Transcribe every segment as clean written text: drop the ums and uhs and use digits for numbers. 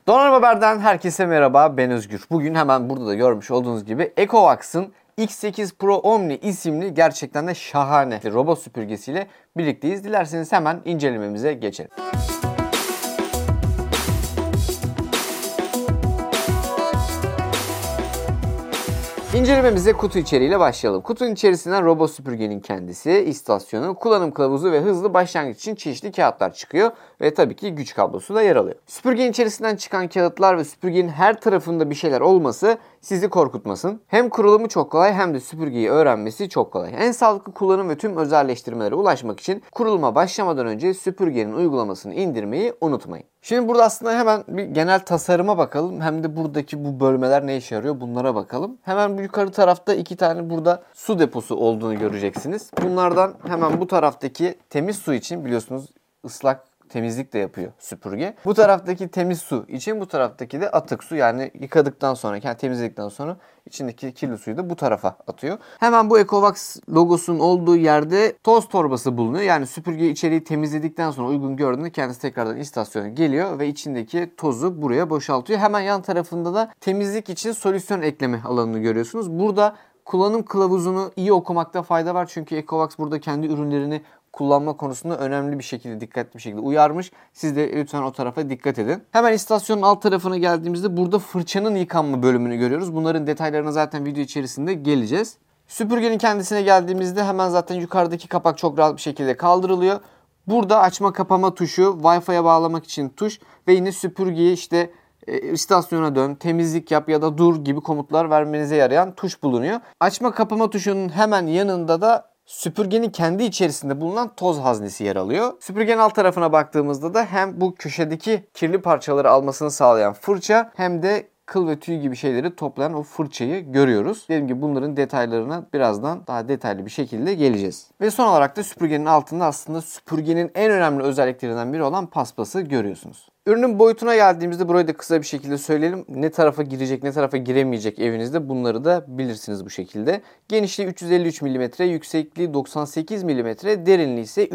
Donanım Haber'den herkese merhaba, ben Özgür. Bugün hemen burada da görmüş olduğunuz gibi Ecovacs'ın X8 Pro Omni isimli gerçekten de şahane robot süpürgesiyle birlikteyiz. Dilerseniz hemen incelememize geçelim. İncelememize kutu içeriğiyle başlayalım. Kutunun içerisinden robot süpürgenin kendisi, istasyonu, kullanım kılavuzu ve hızlı başlangıç için çeşitli kağıtlar çıkıyor ve tabii ki güç kablosu da yer alıyor. Süpürgenin içerisinden çıkan kağıtlar ve süpürgenin her tarafında bir şeyler olması sizi korkutmasın. Hem kurulumu çok kolay hem de süpürgeyi öğrenmesi çok kolay. En sağlıklı kullanım ve tüm özelleştirmelere ulaşmak için kuruluma başlamadan önce süpürgenin uygulamasını indirmeyi unutmayın. Şimdi burada aslında hemen bir genel tasarıma bakalım. Hem de buradaki bu bölmeler ne işe yarıyor bunlara bakalım. Hemen bu yukarı tarafta iki tane burada su deposu olduğunu göreceksiniz. Bunlardan hemen bu taraftaki temiz su için biliyorsunuz ıslak temizlik de yapıyor süpürge. Bu taraftaki temiz su için, bu taraftaki de atık su, yani yıkadıktan sonra, yani temizledikten sonra içindeki kirli suyu da bu tarafa atıyor. Hemen bu Ecovacs logosunun olduğu yerde toz torbası bulunuyor. Yani süpürge içeriği temizledikten sonra uygun gördüğünde kendisi tekrardan istasyona geliyor ve içindeki tozu buraya boşaltıyor. Hemen yan tarafında da temizlik için solüsyon ekleme alanını görüyorsunuz. Burada kullanım kılavuzunu iyi okumakta fayda var. Çünkü Ecovacs burada kendi ürünlerini kullanma konusunda önemli bir şekilde, dikkatli bir şekilde uyarmış. Siz de lütfen o tarafa dikkat edin. Hemen istasyonun alt tarafına geldiğimizde burada fırçanın yıkanma bölümünü görüyoruz. Bunların detaylarına zaten video içerisinde geleceğiz. Süpürgenin kendisine geldiğimizde hemen zaten yukarıdaki kapak çok rahat bir şekilde kaldırılıyor. Burada açma kapama tuşu, Wi-Fi'ye bağlamak için tuş ve yine süpürgeyi işte istasyona dön, temizlik yap ya da dur gibi komutlar vermenize yarayan tuş bulunuyor. Açma kapama tuşunun hemen yanında da süpürgenin kendi içerisinde bulunan toz haznesi yer alıyor. Süpürgenin alt tarafına baktığımızda da hem bu köşedeki kirli parçaları almasını sağlayan fırça hem de kıl ve tüy gibi şeyleri toplayan o fırçayı görüyoruz. Dediğim gibi bunların detaylarına birazdan daha detaylı bir şekilde geleceğiz. Ve son olarak da süpürgenin altında aslında süpürgenin en önemli özelliklerinden biri olan paspası görüyorsunuz. Ürünün boyutuna geldiğimizde burayı da kısa bir şekilde söyleyelim. Ne tarafa girecek, ne tarafa giremeyecek evinizde bunları da bilirsiniz bu şekilde. Genişliği 353 mm, yüksekliği 98 mm, derinliği ise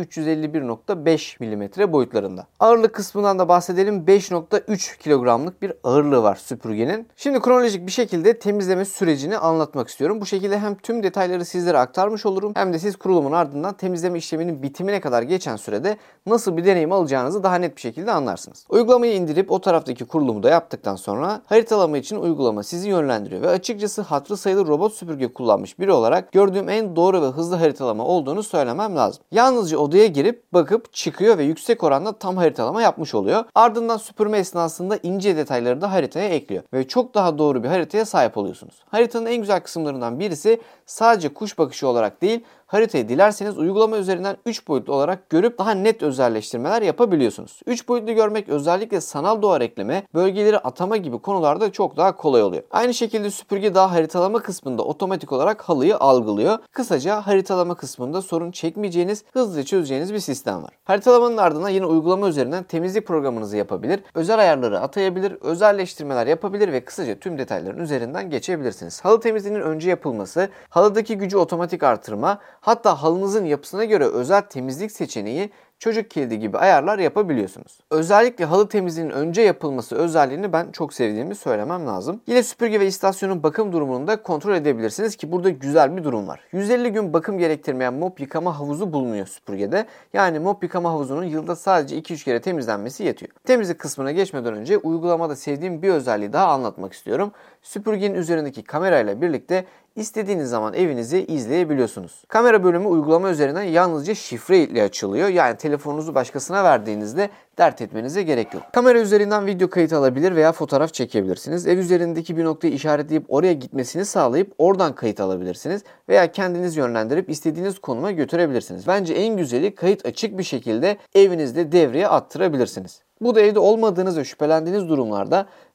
351.5 mm boyutlarında. Ağırlık kısmından da bahsedelim. 5.3 kilogramlık bir ağırlığı var süpürgenin. Şimdi kronolojik bir şekilde temizleme sürecini anlatmak istiyorum. Bu şekilde hem tüm detayları sizlere aktarmış olurum hem de siz kurulumun ardından temizleme işleminin bitimine kadar geçen sürede nasıl bir deneyim alacağınızı daha net bir şekilde anlarsınız. Uygulamayı indirip o taraftaki kurulumu da yaptıktan sonra haritalama için uygulama sizi yönlendiriyor ve açıkçası hatırı sayılır robot süpürge kullanmış biri olarak gördüğüm en doğru ve hızlı haritalama olduğunu söylemem lazım. Yalnızca odaya girip bakıp çıkıyor ve yüksek oranda tam haritalama yapmış oluyor. Ardından süpürme esnasında ince detayları da haritaya ekliyor ve çok daha doğru bir haritaya sahip oluyorsunuz. Haritanın en güzel kısımlarından birisi sadece kuş bakışı olarak değil, haritayı dilerseniz uygulama üzerinden 3 boyutlu olarak görüp daha net özelleştirmeler yapabiliyorsunuz. 3 boyutlu görmek özellikle sanal duvar ekleme, bölgeleri atama gibi konularda çok daha kolay oluyor. Aynı şekilde süpürge daha haritalama kısmında otomatik olarak halıyı algılıyor. Kısaca haritalama kısmında sorun çekmeyeceğiniz, hızlıca çözeceğiniz bir sistem var. Haritalamanın ardından yine uygulama üzerinden temizlik programınızı yapabilir, özel ayarları atayabilir, özelleştirmeler yapabilir ve kısaca tüm detayların üzerinden geçebilirsiniz. Halı temizliğinin önce yapılması, halıdaki gücü otomatik artırma, hatta halınızın yapısına göre özel temizlik seçeneği, çocuk kilidi gibi ayarlar yapabiliyorsunuz. Özellikle halı temizliğinin önce yapılması özelliğini ben çok sevdiğimi söylemem lazım. Yine süpürge ve istasyonun bakım durumunu da kontrol edebilirsiniz ki burada güzel bir durum var. 150 gün bakım gerektirmeyen mop yıkama havuzu bulunuyor süpürgede. Yani mop yıkama havuzunun yılda sadece 2-3 kere temizlenmesi yetiyor. Temizlik kısmına geçmeden önce uygulamada sevdiğim bir özelliği daha anlatmak istiyorum. Süpürgenin üzerindeki kamerayla birlikte İstediğiniz zaman evinizi izleyebiliyorsunuz. Kamera bölümü uygulama üzerinden yalnızca şifre ile açılıyor. Yani telefonunuzu başkasına verdiğinizde dert etmenize gerek yok. Kamera üzerinden video kayıt alabilir veya fotoğraf çekebilirsiniz. Ev üzerindeki bir noktayı işaretleyip oraya gitmesini sağlayıp oradan kayıt alabilirsiniz. Veya kendiniz yönlendirip istediğiniz konuma götürebilirsiniz. Bence en güzeli kayıt açık bir şekilde evinizde devreye attırabilirsiniz. Bu da evde olmadığınız ve şüphelendiğiniz durumlarda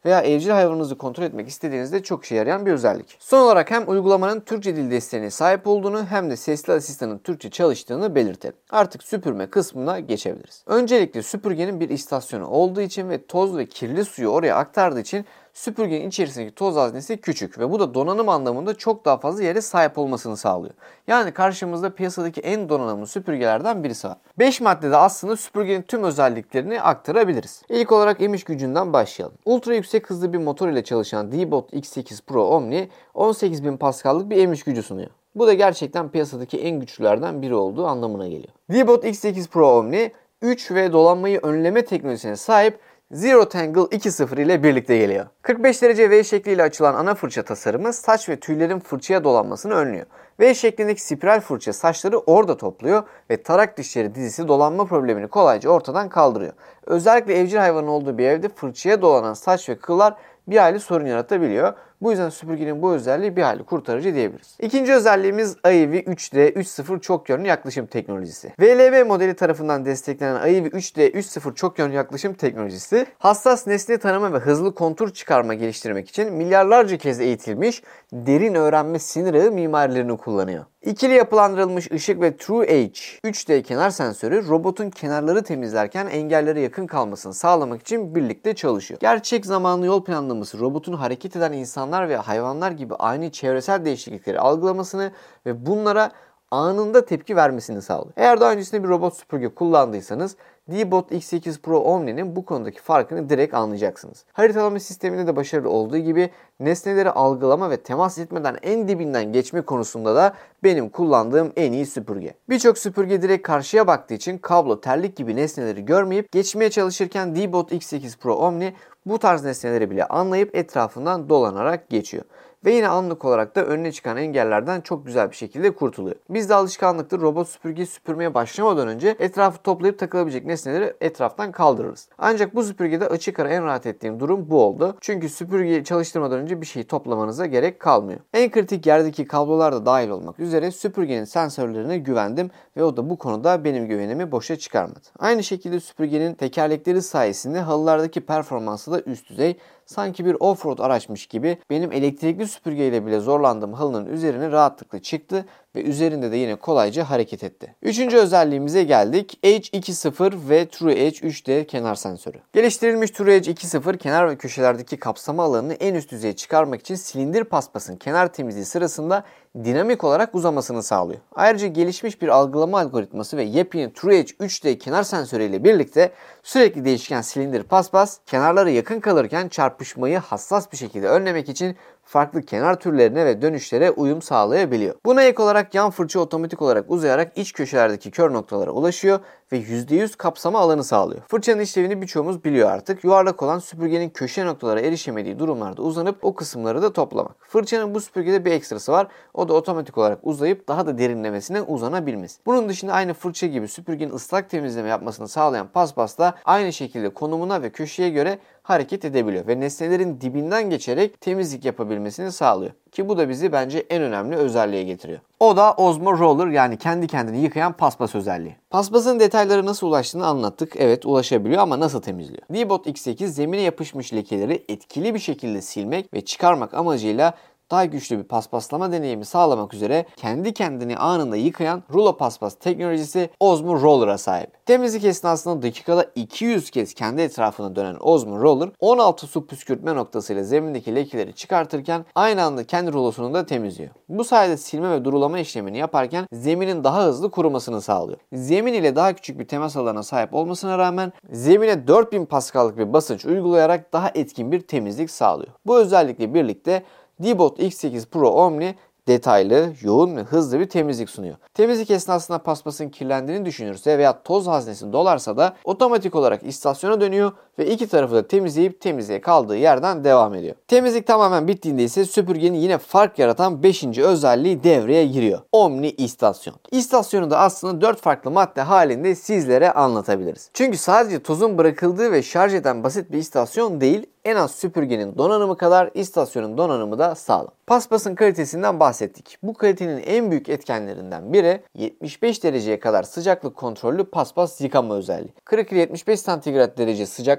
veya evcil hayvanınızı kontrol etmek istediğinizde çok işe yarayan bir özellik. Son olarak hem uygulamanın Türkçe dil desteğine sahip olduğunu hem de sesli asistanın Türkçe çalıştığını belirtelim. Artık süpürme kısmına geçebiliriz. Öncelikle süpürgenin bir istasyonu olduğu için ve toz ve kirli suyu oraya aktardığı için süpürgenin içerisindeki toz haznesi küçük ve bu da donanım anlamında çok daha fazla yere sahip olmasını sağlıyor. Yani karşımızda piyasadaki en donanımlı süpürgelerden birisi var. 5 maddede aslında süpürgenin tüm özelliklerini aktarabiliriz. İlk olarak emiş gücünden başlayalım. Ultra yüksek hızlı bir motor ile çalışan D-Bot X8 Pro Omni 18.000 Pascal'lık bir emiş gücü sunuyor. Bu da gerçekten piyasadaki en güçlülerden biri olduğu anlamına geliyor. D-Bot X8 Pro Omni 3 ve dolanmayı önleme teknolojisine sahip Zero Tangle 2.0 ile birlikte geliyor. 45 derece V şekliyle açılan ana fırça tasarımı saç ve tüylerin fırçaya dolanmasını önlüyor. V şeklindeki spiral fırça saçları orada topluyor ve tarak dişleri dizisi dolanma problemini kolayca ortadan kaldırıyor. Özellikle evcil hayvanın olduğu bir evde fırçaya dolanan saç ve kıllar bir hayli sorun yaratabiliyor. Bu yüzden süpürgenin bu özelliği bir hayli kurtarıcı diyebiliriz. İkinci özelliğimiz AIVI 3D 3.0 çok yönlü yaklaşım teknolojisi. VLB modeli tarafından desteklenen AIVI 3D 3.0 çok yönlü yaklaşım teknolojisi, hassas nesne tanıma ve hızlı kontur çıkarma geliştirmek için milyarlarca kez eğitilmiş derin öğrenme sinir ağı mimarilerini kullanıyor. İkili yapılandırılmış ışık ve TrueEdge 3D kenar sensörü robotun kenarları temizlerken engellere yakın kalmasını sağlamak için birlikte çalışıyor. Gerçek zamanlı yol planlaması robotun hareket eden insanlar ve hayvanlar gibi aynı çevresel değişiklikleri algılamasını ve bunlara anında tepki vermesini sağlıyor. Eğer daha öncesinde bir robot süpürge kullandıysanız D-Bot X8 Pro Omni'nin bu konudaki farkını direkt anlayacaksınız. Haritalama sisteminde de başarılı olduğu gibi nesneleri algılama ve temas etmeden en dibinden geçme konusunda da benim kullandığım en iyi süpürge. Birçok süpürge direkt karşıya baktığı için kablo, terlik gibi nesneleri görmeyip geçmeye çalışırken D-Bot X8 Pro Omni bu tarz nesneleri bile anlayıp etrafından dolanarak geçiyor. Ve yine anlık olarak da önüne çıkan engellerden çok güzel bir şekilde kurtuluyor. Bizde alışkanlıktır, robot süpürgeyi süpürmeye başlamadan önce etrafı toplayıp takılabilecek nesneleri etraftan kaldırırız. Ancak bu süpürgede açık ara en rahat ettiğim durum bu oldu. Çünkü süpürgeyi çalıştırmadan önce bir şeyi toplamanıza gerek kalmıyor. En kritik yerdeki kablolar da dahil olmak üzere süpürgenin sensörlerine güvendim ve o da bu konuda benim güvenimi boşa çıkarmadı. Aynı şekilde süpürgenin tekerlekleri sayesinde halılardaki performansı da üst düzey. Sanki bir offroad araçmış gibi benim elektrikli süpürgeyle bile zorlandığım halının üzerine rahatlıkla çıktı ve üzerinde de yine kolayca hareket etti. Üçüncü özelliğimize geldik. Edge 2.0 ve TrueEdge 3D kenar sensörü. Geliştirilmiş TrueEdge 2.0 kenar ve köşelerdeki kapsama alanını en üst düzeye çıkarmak için silindir paspasın kenar temizliği sırasında dinamik olarak uzamasını sağlıyor. Ayrıca gelişmiş bir algılama algoritması ve yepyeni TrueEdge 3D kenar sensörü ile birlikte sürekli değişken silindir paspas kenarlara yakın kalırken çarpışmayı hassas bir şekilde önlemek için farklı kenar türlerine ve dönüşlere uyum sağlayabiliyor. Buna ek olarak yan fırça otomatik olarak uzayarak iç köşelerdeki kör noktalara ulaşıyor ve %100 kapsama alanı sağlıyor. Fırçanın işlevini birçoğumuz biliyor artık. Yuvarlak olan süpürgenin köşe noktalara erişemediği durumlarda uzanıp o kısımları da toplamak. Fırçanın bu süpürgede bir ekstrası var. O da otomatik olarak uzayıp daha da derinlemesine uzanabilmesi. Bunun dışında aynı fırça gibi süpürgenin ıslak temizleme yapmasını sağlayan paspas da aynı şekilde konumuna ve köşeye göre hareket edebiliyor ve nesnelerin dibinden geçerek temizlik yapabilmesini sağlıyor. Ki bu da bizi bence en önemli özelliğe getiriyor. O da Osmo Roller, yani kendi kendini yıkayan paspas özelliği. Paspasın detaylara nasıl ulaştığını anlattık. Evet, ulaşabiliyor ama nasıl temizliyor? D-Bot X8 zemine yapışmış lekeleri etkili bir şekilde silmek ve çıkarmak amacıyla daha güçlü bir paspaslama deneyimi sağlamak üzere kendi kendini anında yıkayan rulo paspas teknolojisi Osmo Roller'a sahip. Temizlik esnasında dakikada 200 kez kendi etrafına dönen Osmo Roller 16 su püskürtme noktasıyla zemindeki lekeleri çıkartırken aynı anda kendi rulosunu da temizliyor. Bu sayede silme ve durulama işlemini yaparken zeminin daha hızlı kurumasını sağlıyor. Zemin ile daha küçük bir temas alanına sahip olmasına rağmen zemine 4000 Pascal'lık bir basınç uygulayarak daha etkin bir temizlik sağlıyor. Bu özellikle birlikte D-Bot X8 Pro Omni detaylı, yoğun ve hızlı bir temizlik sunuyor. Temizlik esnasında paspasın kirlendiğini düşünürse veya toz haznesi dolarsa da otomatik olarak istasyona dönüyor ve iki tarafı da temizleyip temizliğe kaldığı yerden devam ediyor. Temizlik tamamen bittiğinde ise süpürgenin yine fark yaratan 5. özelliği devreye giriyor. Omni istasyon. İstasyonu da aslında 4 farklı madde halinde sizlere anlatabiliriz. Çünkü sadece tozun bırakıldığı ve şarj eden basit bir istasyon değil, en az süpürgenin donanımı kadar istasyonun donanımı da sağlam. Paspasın kalitesinden bahsettik. Bu kalitenin en büyük etkenlerinden biri 75 dereceye kadar sıcaklık kontrollü paspas yıkama özelliği. 40 ile 75 santigrat derece sıcaklık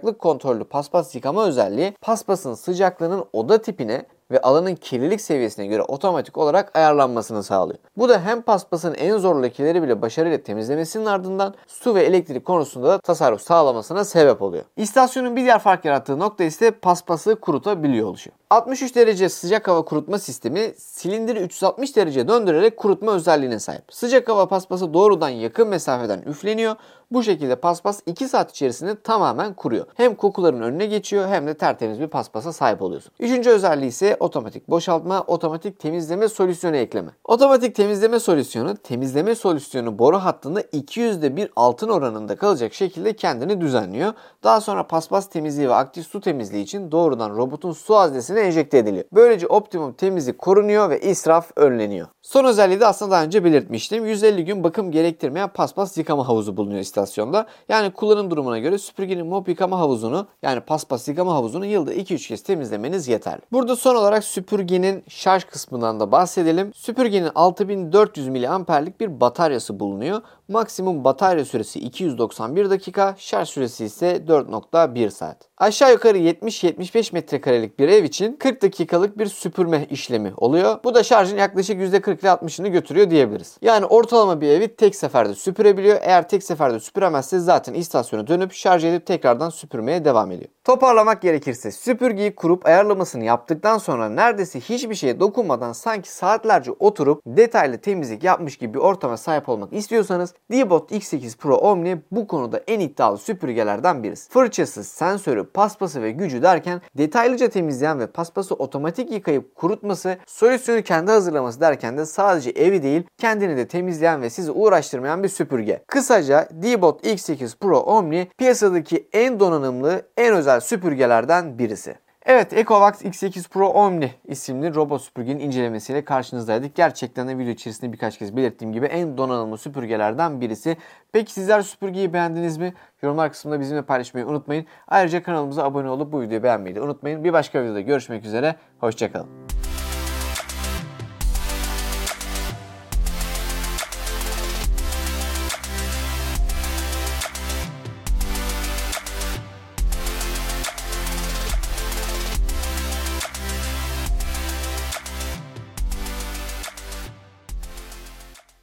sıcaklık kontrollü paspas yıkama özelliği paspasın sıcaklığının oda tipine ve alanın kirlilik seviyesine göre otomatik olarak ayarlanmasını sağlıyor. Bu da hem paspasın en zor lekeleri bile başarıyla temizlemesinin ardından su ve elektrik konusunda da tasarruf sağlamasına sebep oluyor. İstasyonun bir diğer fark yarattığı nokta ise paspası kurutabiliyor oluşu. 63 derece sıcak hava kurutma sistemi silindiri 360 derece döndürerek kurutma özelliğine sahip. Sıcak hava paspası doğrudan yakın mesafeden üfleniyor. Bu şekilde paspas 2 saat içerisinde tamamen kuruyor. Hem kokuların önüne geçiyor hem de tertemiz bir paspasa sahip oluyorsun. Üçüncü özelliği ise otomatik boşaltma, otomatik temizleme solüsyonu ekleme. Otomatik temizleme solüsyonu boru hattında 200'de 1 altın oranında kalacak şekilde kendini düzenliyor. Daha sonra paspas temizliği ve aktif su temizliği için doğrudan robotun su haznesine enjekte ediliyor. Böylece optimum temizlik korunuyor ve israf önleniyor. Son özelliği de aslında daha önce belirtmiştim. 150 gün bakım gerektirmeyen paspas yıkama havuzu bulunuyor istasyonda. Yani kullanım durumuna göre süpürgenin mop yıkama havuzunu yani paspas yıkama havuzunu yılda 2-3 kez temizlemeniz yeterli. Burada son olarak süpürgenin şarj kısmından da bahsedelim. Süpürgenin 6400 mAh'lik bir bataryası bulunuyor. Maksimum batarya süresi 291 dakika, şarj süresi ise 4.1 saat. Aşağı yukarı 70-75 metrekarelik bir ev için 40 dakikalık bir süpürme işlemi oluyor. Bu da şarjın yaklaşık %40 ile 60'ını götürüyor diyebiliriz. Yani ortalama bir evi tek seferde süpürebiliyor. Eğer tek seferde süpüremezse zaten istasyona dönüp şarj edip tekrardan süpürmeye devam ediyor. Toparlamak gerekirse süpürgeyi kurup ayarlamasını yaptıktan sonra neredeyse hiçbir şeye dokunmadan sanki saatlerce oturup detaylı temizlik yapmış gibi bir ortama sahip olmak istiyorsanız Deebot X8 Pro Omni bu konuda en iddialı süpürgelerden birisi. Fırçası, sensörü, paspası ve gücü derken detaylıca temizleyen ve paspası otomatik yıkayıp kurutması, solüsyonu kendi hazırlaması derken de sadece evi değil kendini de temizleyen ve sizi uğraştırmayan bir süpürge. Kısaca Deebot X8 Pro Omni piyasadaki en donanımlı, en özel süpürgelerden birisi. Evet, Ecovacs X8 Pro Omni isimli robot süpürgenin incelemesiyle karşınızdaydık. Gerçekten de video içerisinde birkaç kez belirttiğim gibi en donanımlı süpürgelerden birisi. Peki sizler süpürgeyi beğendiniz mi? Yorumlar kısmında bizimle paylaşmayı unutmayın. Ayrıca kanalımıza abone olup bu videoyu beğenmeyi de unutmayın. Bir başka videoda görüşmek üzere. Hoşça kalın.